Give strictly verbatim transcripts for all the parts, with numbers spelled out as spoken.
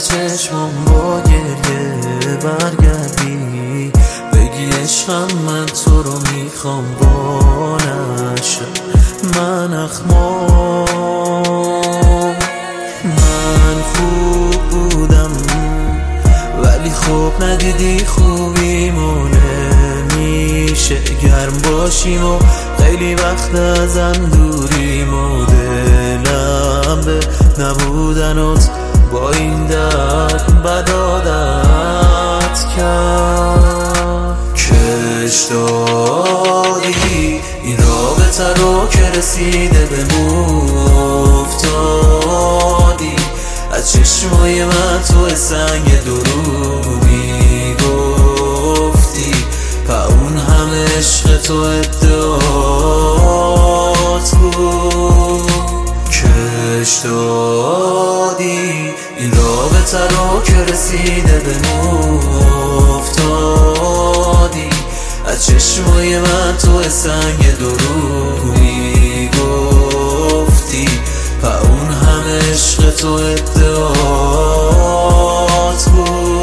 چشمم با گریه برگردی، بگی عشقم من تو رو میخوام با نشه من اخمام. من خوب بودم ولی خوب ندیدی خوبیمونه، میشه گرم باشیم و خیلی وقت ازم دوریم و دلم به نبودنت با این درد بد عادت کرد. کش دادی این رابطه رو که رسیده به افتادی، از چشمای من تو سنگ دروغ میگفتی، پا اون همه عشق تو ادعات بود. کش دادی این رابطه رو که رسیده به افتادی، از چشمای من تو سنگ دروغ میگفتی، پا اون همه عشق تو ادعات بود.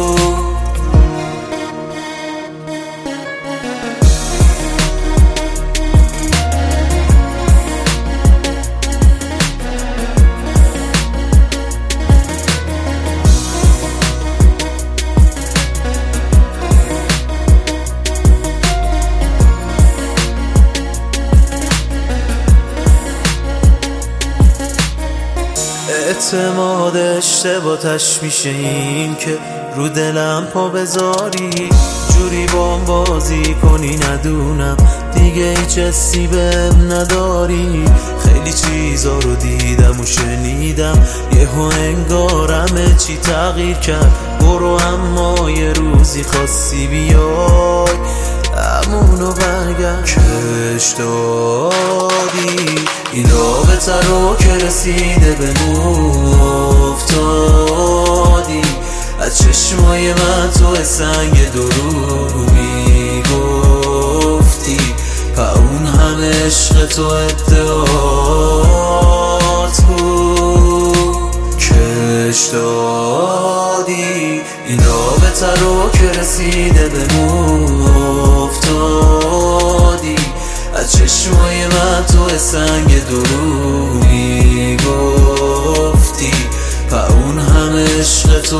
اعتماد اشتباه میشه این که رو دلم پا بذاری، جوری بام بازی کنی ندونم دیگه هیچ حسی بهم نداری. خیلی چیزا رو دیدم و شنیدم، یهو انگار همه چی تغییر کرد. برو اما یه روزی خواستی بیای همونو برگرد. کش دادی این رابطه رو که رسیده به افتادی، از چشمای من تو سنگ دروغ میگفتی، پا اون همه عشق تو ادعات بود. کش دادی این رابطه رو که رسیده به افتادی، از چشمای من تو سنگ دروغ میگفتی، پا اون همه عشق تو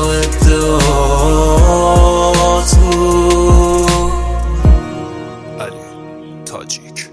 ادعات بود. علی تاجیک.